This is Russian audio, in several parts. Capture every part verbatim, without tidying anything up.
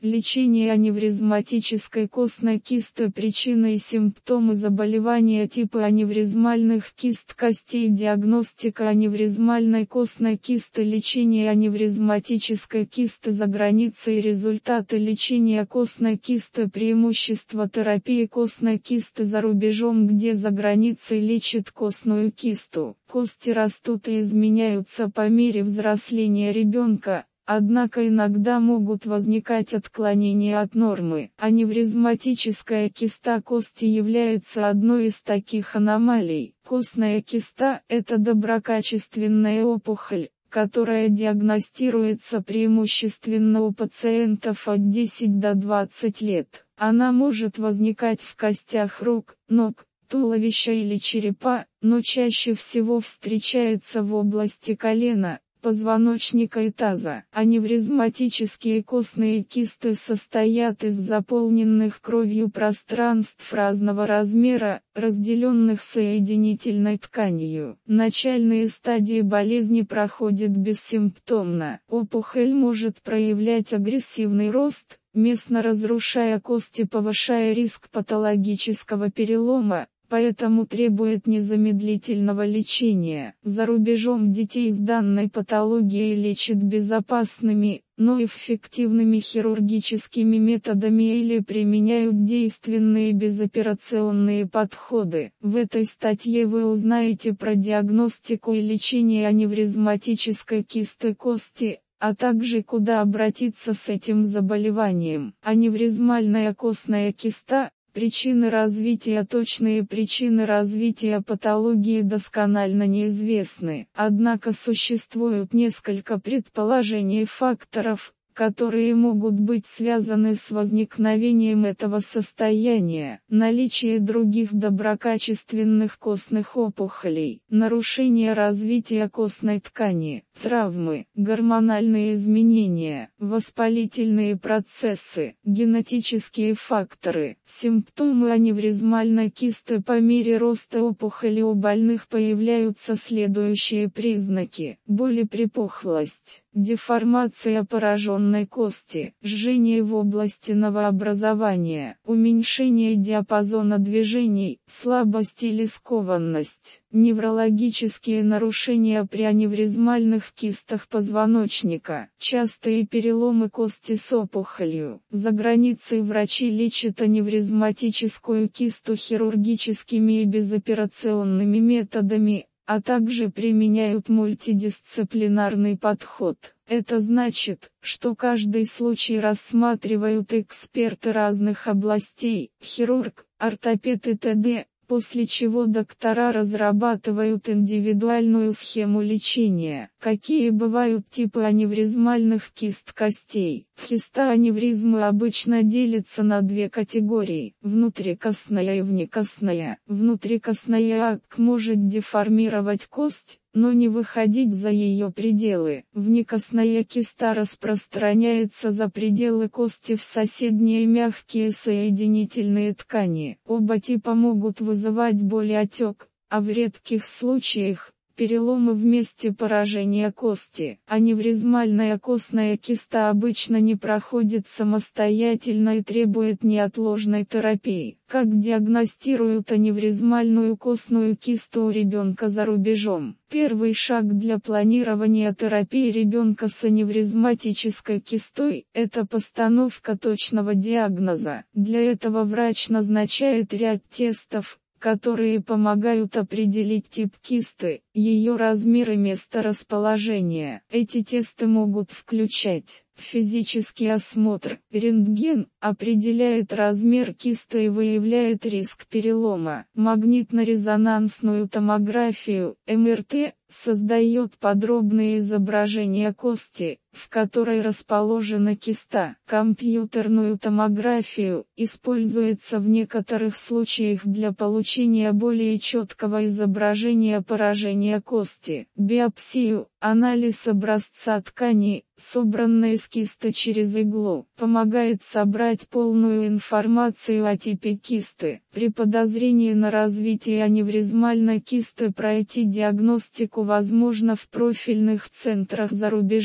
Лечение аневризматической костной кисты. Причины и симптомы заболевания типа аневризмальных кист костей. Диагностика аневризмальной костной кисты. Лечение аневризматической кисты за границей. Результаты лечения костной кисты. Преимущества терапии костной кисты за рубежом. Где за границей лечат костную кисту. Кости растут и изменяются по мере взросления ребенка. Однако иногда могут возникать отклонения от нормы. Аневризматическая киста кости является одной из таких аномалий. Костная киста – это доброкачественная опухоль, которая диагностируется преимущественно у пациентов от десяти до двадцати лет. Она может возникать в костях рук, ног, туловища или черепа, но чаще всего встречается в области колена, позвоночника и таза. Аневризматические костные кисты состоят из заполненных кровью пространств разного размера, разделенных соединительной тканью. Начальные стадии болезни проходят бессимптомно. Опухоль может проявлять агрессивный рост, местно разрушая кости, повышая риск патологического перелома, поэтому требует незамедлительного лечения. За рубежом детей с данной патологией лечат безопасными, но эффективными хирургическими методами или применяют действенные безоперационные подходы. В этой статье вы узнаете про диагностику и лечение аневризматической кисты кости, а также куда обратиться с этим заболеванием. Аневризмальная костная киста. Причины развития. Точные причины развития патологии досконально неизвестны. Однако существует несколько предположений факторов, которые могут быть связаны с возникновением этого состояния. Наличие других доброкачественных костных опухолей, нарушение развития костной ткани, травмы, гормональные изменения, воспалительные процессы, генетические факторы. Симптомы аневризмальной кисты. По мере роста опухоли у больных появляются следующие признаки: боль и припухлость, деформация пораженной кости, жжение в области новообразования, уменьшение диапазона движений, слабость или скованность, неврологические нарушения при аневризмальных кистах позвоночника, частые переломы кости с опухолью. За границей врачи лечат аневризматическую кисту хирургическими и безоперационными методами, а также применяют мультидисциплинарный подход. Это значит, что каждый случай рассматривают эксперты разных областей, хирург, ортопед и т.д., после чего доктора разрабатывают индивидуальную схему лечения. Какие бывают типы аневризмальных кист костей? Киста аневризмы обычно делятся на две категории: внутрикостная и внекостная. Внутрикостная ак может деформировать кость, но не выходить за ее пределы. Внекостная киста распространяется за пределы кости в соседние мягкие соединительные ткани. Оба типа могут вызывать боль и отек, а в редких случаях – переломы в месте поражения кости. Аневризмальная костная киста обычно не проходит самостоятельно и требует неотложной терапии. Как диагностируют аневризмальную костную кисту у ребенка за рубежом? Первый шаг для планирования терапии ребенка с аневризматической кистой – это постановка точного диагноза. Для этого врач назначает ряд тестов, которые помогают определить тип кисты, ее размер и место расположения. Эти тесты могут включать физический осмотр. Рентген определяет размер кисты и выявляет риск перелома. Магнитно-резонансную томографию, эм эр тэ, создает подробные изображения кости, в которой расположена киста. Компьютерную томографию используется в некоторых случаях для получения более четкого изображения поражения кости. Биопсию, анализ образца ткани, собранной из кисты через иглу, помогает собрать полную информацию о типе кисты. При подозрении на развитие аневризмальной кисты пройти диагностику возможно в профильных центрах за рубежом.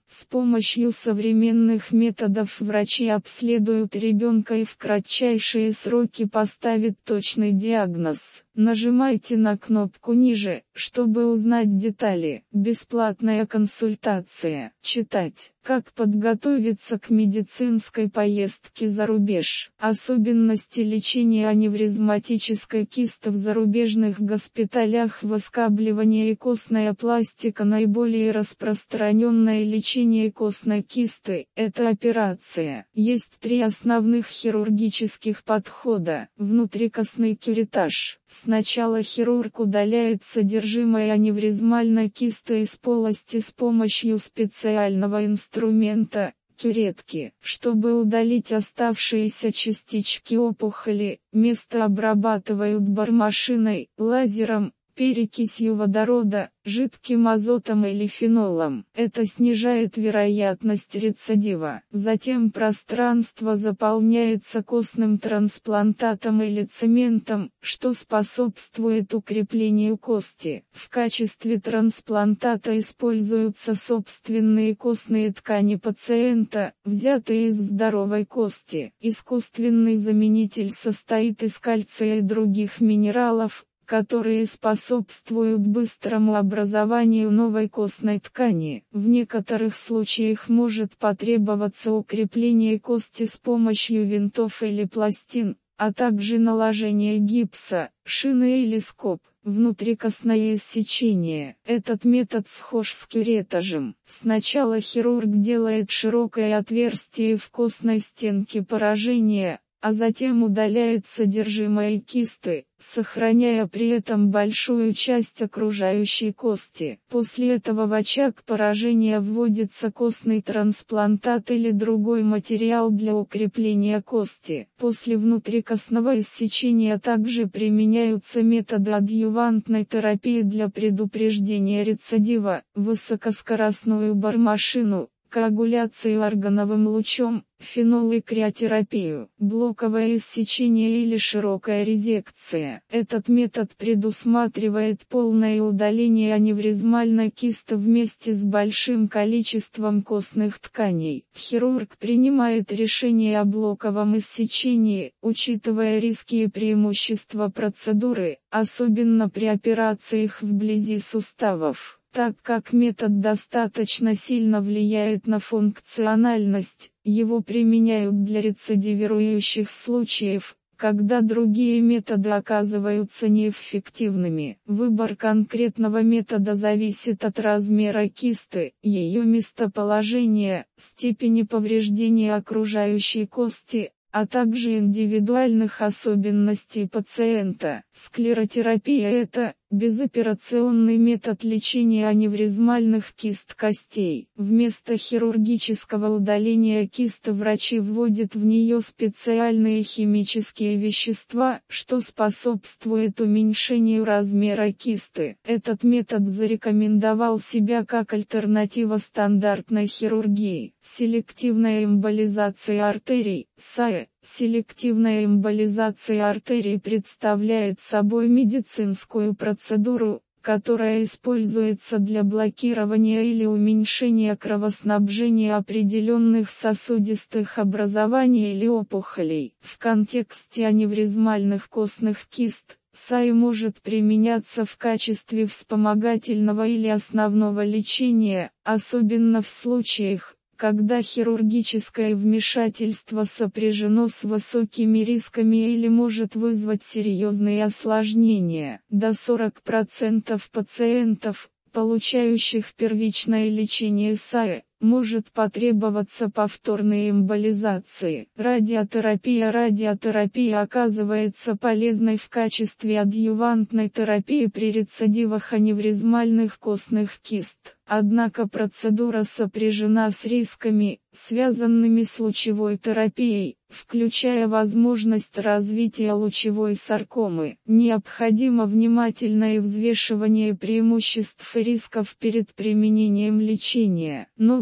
С помощью современных методов врачи обследуют ребенка и в кратчайшие сроки поставят точный диагноз. Нажимайте на кнопку ниже, чтобы узнать детали. Бесплатная консультация. Читать. Как подготовиться к медицинской поездке за рубеж. Особенности лечения аневризматической кисты в зарубежных госпиталях. Выскабливание и костная пластика. Наиболее распространенное лечение костной кисты – это операция. Есть три основных хирургических подхода. Внутрикостный кюретаж. Сначала хирург удаляет содержимое аневризмальной кисты из полости с помощью специального инструмента – кюретки. Чтобы удалить оставшиеся частички опухоли, место обрабатывают бормашиной, лазером, перекисью водорода, жидким азотом или фенолом. Это снижает вероятность рецидива. Затем пространство заполняется костным трансплантатом или цементом, что способствует укреплению кости. В качестве трансплантата используются собственные костные ткани пациента, взятые из здоровой кости. Искусственный заменитель состоит из кальция и других минералов, которые способствуют быстрому образованию новой костной ткани. В некоторых случаях может потребоваться укрепление кости с помощью винтов или пластин, а также наложение гипса, шины или скоб. Внутрикостное иссечение. Этот метод схож с кюретажем. Сначала хирург делает широкое отверстие в костной стенке поражения, а затем удаляет содержимое кисты, сохраняя при этом большую часть окружающей кости. После этого в очаг поражения вводится костный трансплантат или другой материал для укрепления кости. После внутрикостного иссечения также применяются методы адъювантной терапии для предупреждения рецидива, высокоскоростную бормашину, коагуляцию органовым лучом, фенол и криотерапию, блоковое иссечение или широкая резекция. Этот метод предусматривает полное удаление аневризмальной кисты вместе с большим количеством костных тканей. Хирург принимает решение о блоковом иссечении, учитывая риски и преимущества процедуры, особенно при операциях вблизи суставов. Так как метод достаточно сильно влияет на функциональность, его применяют для рецидивирующих случаев, когда другие методы оказываются неэффективными. Выбор конкретного метода зависит от размера кисты, ее местоположения, степени повреждения окружающей кости, а также индивидуальных особенностей пациента. Склеротерапия – это безоперационный метод лечения аневризмальных кист костей. Вместо хирургического удаления кисты врачи вводят в нее специальные химические вещества, что способствует уменьшению размера кисты. Этот метод зарекомендовал себя как альтернатива стандартной хирургии. Селективная эмболизация артерий, САЭ. Селективная эмболизация артерий представляет собой медицинскую процедуру, которая используется для блокирования или уменьшения кровоснабжения определенных сосудистых образований или опухолей. В контексте аневризмальных костных кист, САЭ может применяться в качестве вспомогательного или основного лечения, особенно в случаях, когда хирургическое вмешательство сопряжено с высокими рисками или может вызвать серьезные осложнения. До сорока процентов пациентов, получающих первичное лечение САЭ, может потребоваться повторные эмболизации. Радиотерапия Радиотерапия оказывается полезной в качестве адъювантной терапии при рецидивах аневризмальных костных кист. Однако процедура сопряжена с рисками, связанными с лучевой терапией, включая возможность развития лучевой саркомы. Необходимо внимательное взвешивание преимуществ и рисков перед применением лечения. Новые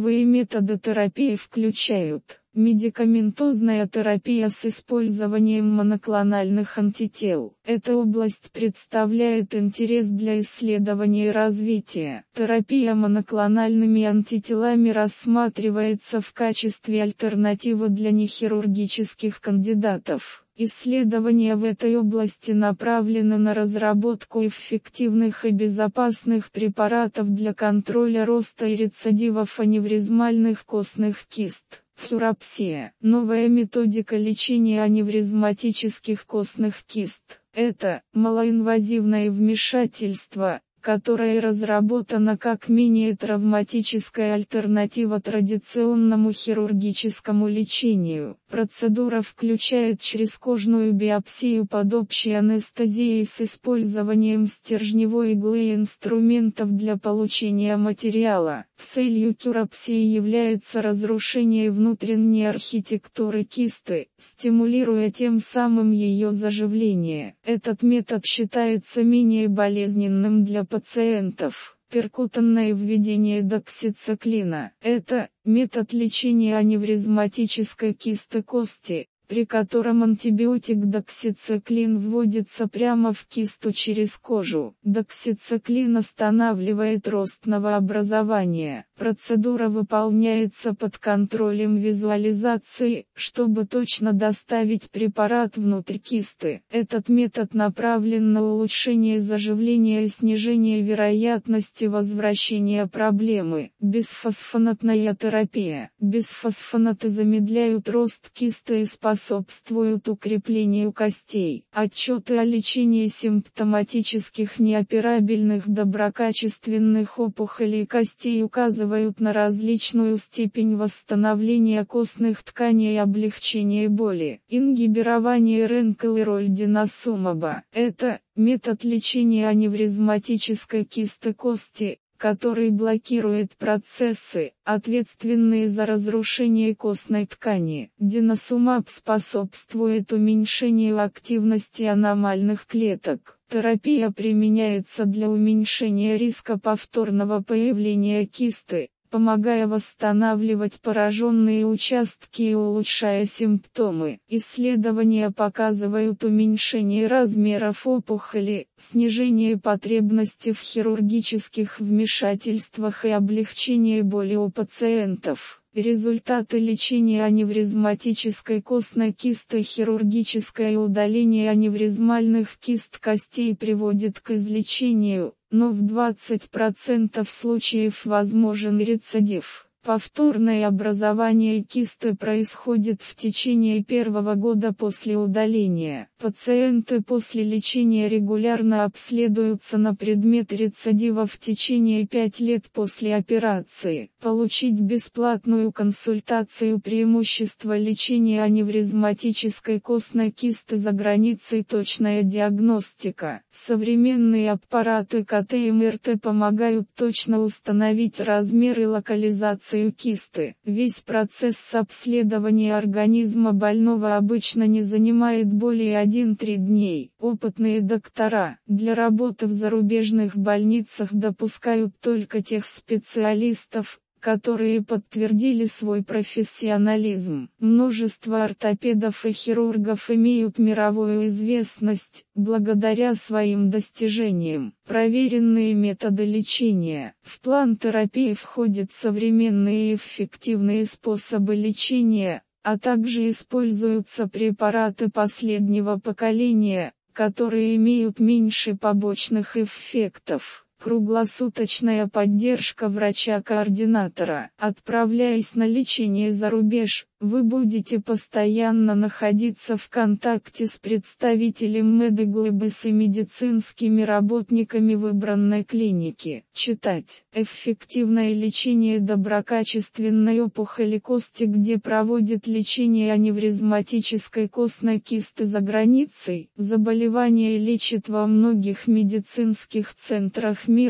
Новые методы терапии включают медикаментозная терапия с использованием моноклональных антител. Эта область представляет интерес для исследования и развития. Терапия моноклональными антителами рассматривается в качестве альтернативы для нехирургических кандидатов. Исследования в этой области направлены на разработку эффективных и безопасных препаратов для контроля роста и рецидивов аневризмальных костных кист. Хирургия – новая методика лечения аневризматических костных кист. Это малоинвазивное вмешательство, которое разработано как менее травматическая альтернатива традиционному хирургическому лечению. Процедура включает черезкожную биопсию под общей анестезией с использованием стержневой иглы и инструментов для получения материала. Целью хирургии является разрушение внутренней архитектуры кисты, стимулируя тем самым ее заживление. Этот метод считается менее болезненным для пациентов. Перкутанное введение доксициклина – это метод лечения аневризматической кисты кости, при котором антибиотик доксициклин вводится прямо в кисту через кожу. Доксициклин останавливает рост новообразования. Процедура выполняется под контролем визуализации, чтобы точно доставить препарат внутрь кисты. Этот метод направлен на улучшение заживления и снижение вероятности возвращения проблемы. Бисфосфонатная терапия. Бисфосфонаты замедляют рост кисты и способствуют укреплению костей. Отчеты о лечении симптоматических неоперабельных доброкачественных опухолей костей указывают на различную степень восстановления костных тканей и облегчения боли. Ингибирование ренкл и роль диносумаба – это метод лечения аневризматической кисты кости, который блокирует процессы, ответственные за разрушение костной ткани. Диносумаб способствует уменьшению активности аномальных клеток. Терапия применяется для уменьшения риска повторного появления кисты, помогая восстанавливать пораженные участки и улучшая симптомы. Исследования показывают уменьшение размеров опухоли, снижение потребности в хирургических вмешательствах и облегчение боли у пациентов. Результаты лечения аневризматической костной кисты. Хирургическое удаление аневризмальных кист костей приводит к излечению, но в двадцати процентах случаев возможен рецидив. Повторное образование кисты происходит в течение первого года после удаления. Пациенты после лечения регулярно обследуются на предмет рецидива в течение пяти лет после операции. Получить бесплатную консультацию. Преимущество лечения аневризматической костной кисты за границей. Точная диагностика. Современные аппараты ка тэ и эм эр тэ помогают точно установить размер и локализацию кисты. Весь процесс обследования организма больного обычно не занимает более одного-трёх дней. Опытные доктора для работы в зарубежных больницах допускают только тех специалистов, которые подтвердили свой профессионализм. Множество ортопедов и хирургов имеют мировую известность, благодаря своим достижениям. Проверенные методы лечения. В план терапии входят современные и эффективные способы лечения, а также используются препараты последнего поколения, которые имеют меньше побочных эффектов. Круглосуточная поддержка врача-координатора. Отправляясь на лечение за рубеж, вы будете постоянно находиться в контакте с представителем Медиглобус и медицинскими работниками выбранной клиники. Читать. Эффективное лечение доброкачественной опухоли кости. Где проводят лечение аневризматической костной кисты за границей. Заболевание лечат во многих медицинских центрах мира,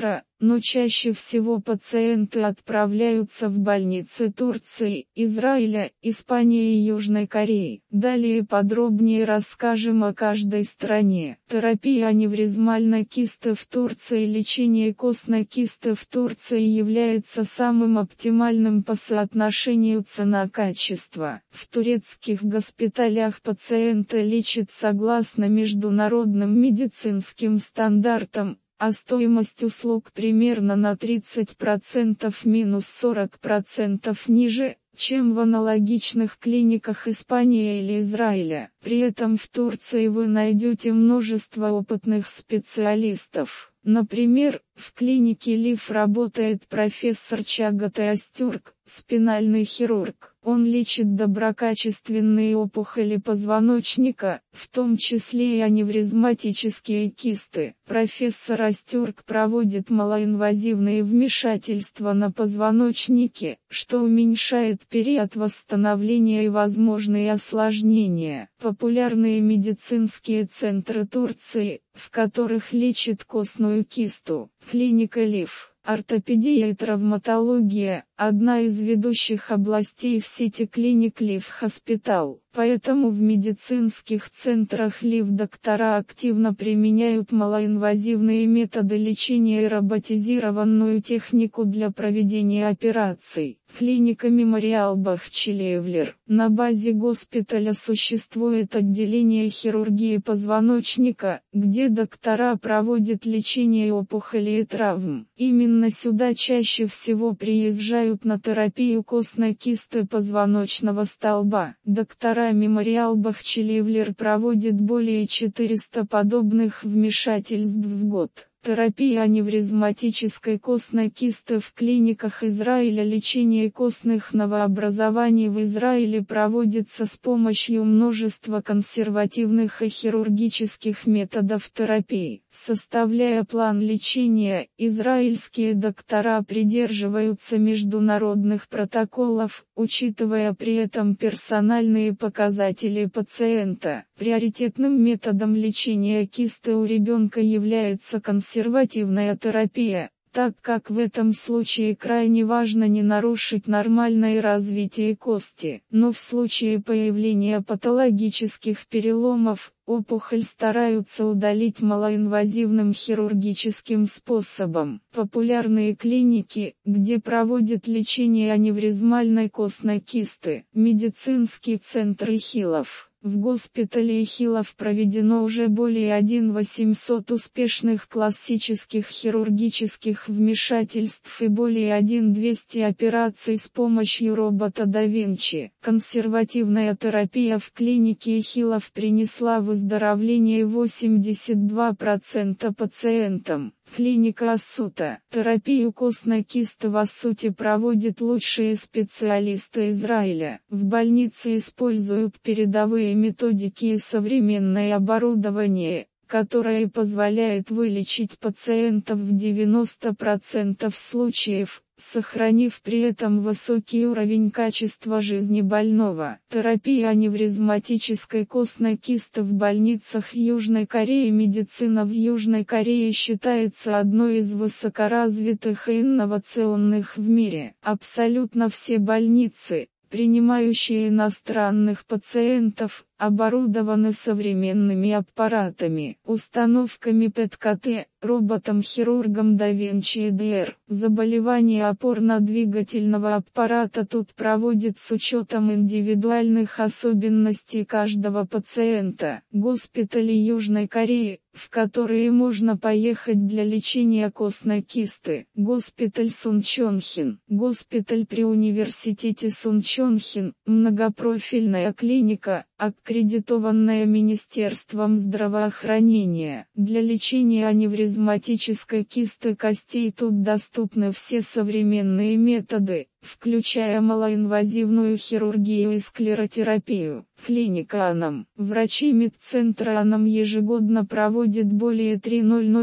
но чаще всего пациенты отправляются в больницы Турции, Израиля, Испании и Южной Кореи. Далее подробнее расскажем о каждой стране. Терапия аневризмальной кисты в Турции. Лечение костной кисты в Турции является самым оптимальным по соотношению цена-качество. В турецких госпиталях пациента лечат согласно международным медицинским стандартам, а стоимость услуг примерно на тридцать процентов минус сорок процентов ниже, чем в аналогичных клиниках Испании или Израиля. При этом в Турции вы найдете множество опытных специалистов. Например, в клинике Лиф работает профессор Чагат Астюрк, спинальный хирург. Он лечит доброкачественные опухоли позвоночника, в том числе и аневризматические кисты. Профессор Астюрк проводит малоинвазивные вмешательства на позвоночнике, что уменьшает период восстановления и возможные осложнения. Популярные медицинские центры Турции, в которых лечат костную кисту. Клиника Лиф. Ортопедия и травматология – одна из ведущих областей в сети клиник Лиф Хоспитал. Поэтому в медицинских центрах Лиф доктора активно применяют малоинвазивные методы лечения и роботизированную технику для проведения операций. Клиника Мемориал Бахчелиевлер. На базе госпиталя существует отделение хирургии позвоночника, где доктора проводят лечение опухолей и травм. Именно сюда чаще всего приезжают на терапию костной кисты позвоночного столба. Доктора Мемориал Бахчелиевлер проводит более четырёхсот подобных вмешательств в год. Терапия аневризматической костной кисты в клиниках Израиля. Лечение костных новообразований в Израиле проводится с помощью множества консервативных и хирургических методов терапии. Составляя план лечения, израильские доктора придерживаются международных протоколов, учитывая при этом персональные показатели пациента. Приоритетным методом лечения кисты у ребенка является консервативная терапия, так как в этом случае крайне важно не нарушить нормальное развитие кости. Но в случае появления патологических переломов, опухоль стараются удалить малоинвазивным хирургическим способом. Популярные клиники, где проводят лечение аневризмальной костной кисты. Медицинский центр Ихилов. В госпитале Ихилов проведено уже более тысяча восемьсот успешных классических хирургических вмешательств и более тысяча двести операций с помощью робота да Винчи. Консервативная терапия в клинике Ихилов принесла выздоровление восемьдесят два процента пациентам. Клиника Ассута. Терапию костной кисты в Ассуте проводят лучшие специалисты Израиля. В больнице используют передовые методики и современное оборудование, которое позволяет вылечить пациентов в девяноста процентах случаев, сохранив при этом высокий уровень качества жизни больного. Терапия аневризматической костной кисты в больницах Южной Кореи. Медицина в Южной Корее считается одной из высокоразвитых и инновационных в мире. Абсолютно все больницы, принимающие иностранных пациентов, оборудованы современными аппаратами, установками ПЭТ-КТ, роботом-хирургом да Винчи и ДР. Заболевания опорно-двигательного аппарата тут проводят с учетом индивидуальных особенностей каждого пациента. Госпитали Южной Кореи, в которые можно поехать для лечения костной кисты. Госпиталь Сунчонхин. Госпиталь при университете Сунчонхин, многопрофильная клиника, аккредитованная Министерством здравоохранения. Для лечения аневризматической кисты костей тут доступны все современные методы, включая малоинвазивную хирургию и склеротерапию. Клиника АНАМ. Врачи медцентра АНАМ ежегодно проводят более тысячи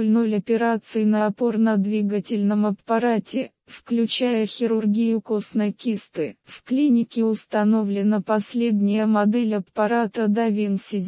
операций на опорно-двигательном аппарате, включая хирургию костной кисты. В клинике установлена последняя модель аппарата да Винчи,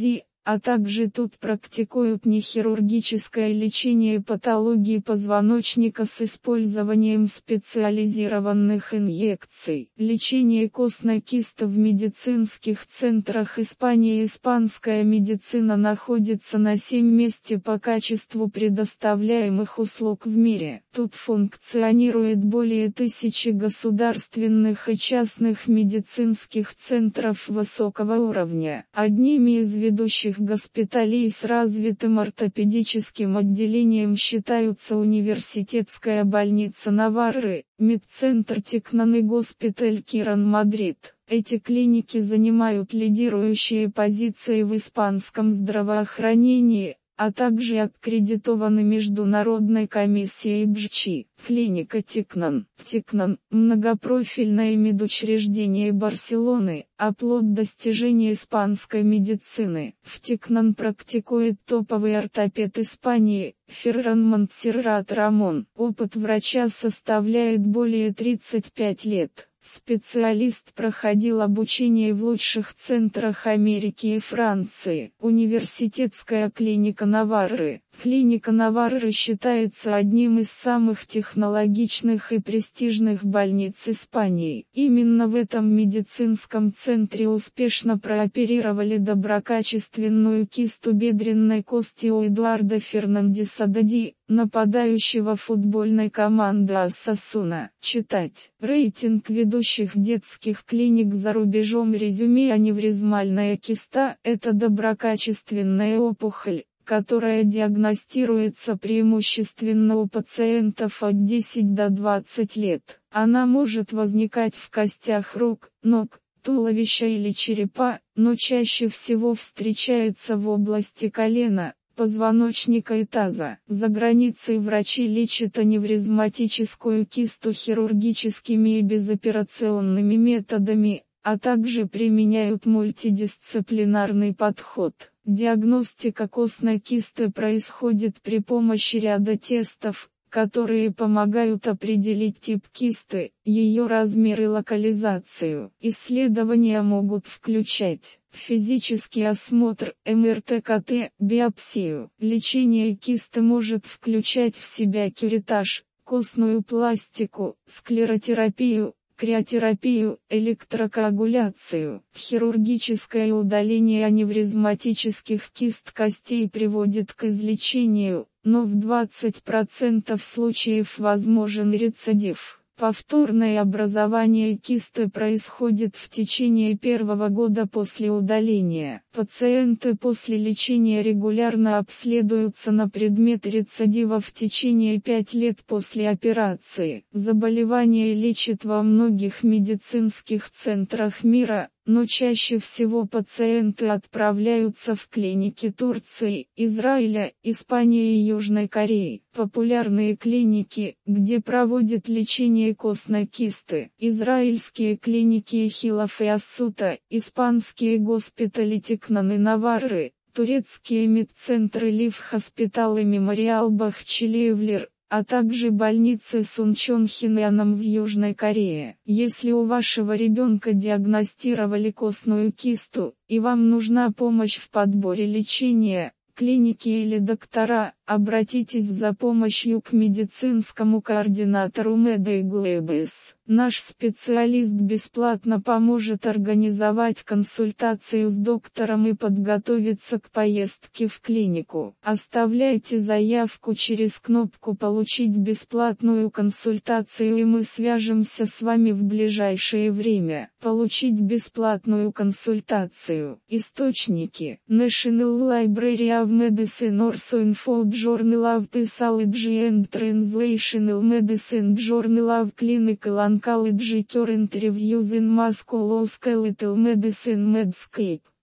а также тут практикуют нехирургическое лечение патологии позвоночника с использованием специализированных инъекций. Лечение костной кисты в медицинских центрах Испании. Испанская медицина находится на седьмом месте по качеству предоставляемых услуг в мире. Тут функционирует более тысячи государственных и частных медицинских центров высокого уровня. Одними из ведущих госпиталей с развитым ортопедическим отделением считаются Университетская больница Наварры, медцентр Тикнан и госпиталь Киран, Мадрид. Эти клиники занимают лидирующие позиции в испанском здравоохранении, а также аккредитованы Международной комиссией бэ жэ чи. Клиника Тикнан. Тикнан – многопрофильное медучреждение Барселоны, оплот достижений испанской медицины. В Тикнан практикует топовый ортопед Испании, Ферран Монтсеррат Рамон. Опыт врача составляет более тридцати пяти лет. Специалист проходил обучение в лучших центрах Америки и Франции. Университетская клиника Наварры. Клиника Наварры считается одним из самых технологичных и престижных больниц Испании. Именно в этом медицинском центре успешно прооперировали доброкачественную кисту бедренной кости у Эдуарда Фернандеса Дади, нападающего футбольной команды Осасуна. Читать. Рейтинг ведущих детских клиник за рубежом. Резюме. Аневризмальная киста – это доброкачественная опухоль, которая диагностируется преимущественно у пациентов от десяти до двадцати лет. Она может возникать в костях рук, ног, туловища или черепа, но чаще всего встречается в области колена, позвоночника и таза. За границей врачи лечат аневризматическую кисту хирургическими и безоперационными методами, а также применяют мультидисциплинарный подход. Диагностика костной кисты происходит при помощи ряда тестов, которые помогают определить тип кисты, ее размер и локализацию. Исследования могут включать физический осмотр, эм эр тэ ка тэ, биопсию. Лечение кисты может включать в себя кюретаж, костную пластику, склеротерапию, криотерапию, электрокоагуляцию. Хирургическое удаление аневризматических кист костей приводит к излечению, но в двадцати процентах случаев возможен рецидив. Повторное образование кисты происходит в течение первого года после удаления. Пациенты после лечения регулярно обследуются на предмет рецидива в течение пяти лет после операции. Заболевание лечат во многих медицинских центрах мира, но чаще всего пациенты отправляются в клиники Турции, Израиля, Испании и Южной Кореи. Популярные клиники, где проводят лечение костной кисты. Израильские клиники Эхилов и Ассута, испанские госпитали Тикнан и Наварры, турецкие медцентры Лив Хоспитал и Мемориал Бахчелиевлер, а также больницы Сунчон Хиньяном в Южной Корее. Если у вашего ребенка диагностировали костную кисту, и вам нужна помощь в подборе лечения, клиники или доктора, обратитесь за помощью к медицинскому координатору Медиглэбис. Наш специалист бесплатно поможет организовать консультацию с доктором и подготовиться к поездке в клинику. Оставляйте заявку через кнопку «Получить бесплатную консультацию» и мы свяжемся с вами в ближайшее время. Получить бесплатную консультацию. Источники. National Library of Medicine also Info Journal of Pathology and Translational Medicine Journal of Clinical Oncology Current Reviews in Musculoskeletal Medicine Medscape